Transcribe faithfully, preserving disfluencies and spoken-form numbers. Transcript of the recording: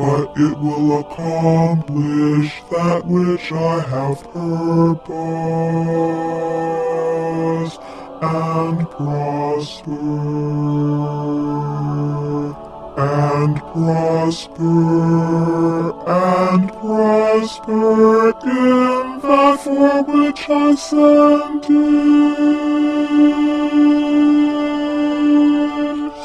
but it will accomplish that which I have purposed, and prosper, and prosper, and prosper in that for which I sent it.